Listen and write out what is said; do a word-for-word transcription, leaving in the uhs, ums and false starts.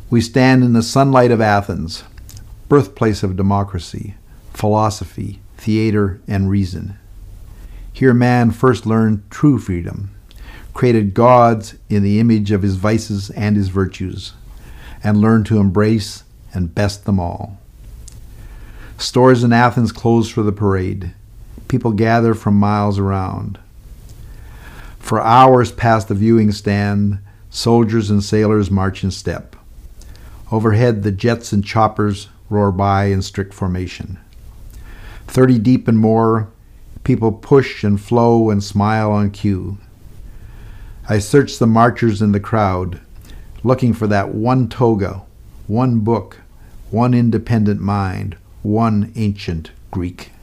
We stand in the sunlight of Athens, birthplace of democracy, philosophy, theater, and reason. Here man first learned true freedom, created gods in the image of his vices and his virtues, and learned to embrace and best them all. Stores in Athens close for the parade. People gather from miles around. For hours past the viewing stand, soldiers and sailors march in step. Overhead, the jets and choppers roar by in strict formation. Thirty deep and more, people push and flow and smile on cue. I search the marchers in the crowd, looking for that one toga, one book, one independent mind, one ancient Greek.